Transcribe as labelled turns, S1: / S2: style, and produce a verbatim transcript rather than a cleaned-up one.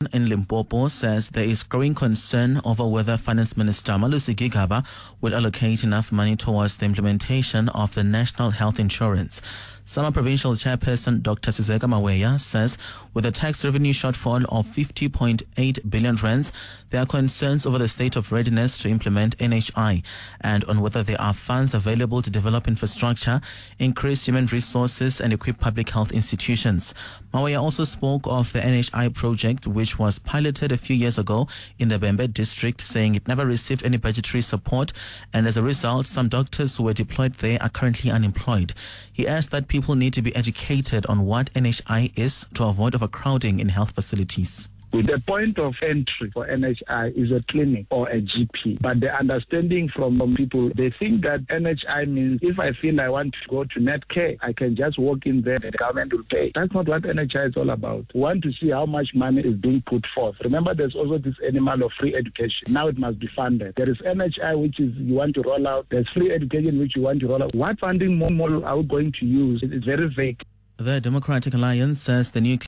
S1: in Limpopo says there is growing concern over whether Finance Minister Malusi Gigaba will allocate enough money towards the implementation of the National Health Insurance. Sama Provincial Chairperson Doctor Sizeka Maweya says with a tax revenue shortfall of fifty point eight billion rands, there are concerns over the state of readiness to implement N H I and on whether there are funds available to develop infrastructure, increase human resources and equip public health institutions. Maweya also spoke of the N H I project, which was piloted a few years ago in the Bembe district, saying it never received any budgetary support and as a result, some doctors who were deployed there are currently unemployed. He asked that people People need to be educated on what N H I is to avoid overcrowding in health facilities.
S2: The point of entry for N H I is a clinic or a G P. But the understanding from people, they think that N H I means if I feel I want to go to Netcare, I can just walk in there and the government will pay. That's not what N H I is all about. We want to see how much money is being put forth. Remember, there's also this animal of free education. Now it must be funded. There is N H I, which is you want to roll out. There's free education, which you want to roll out. What funding model are we going to use? It's very vague.
S1: The Democratic Alliance says the new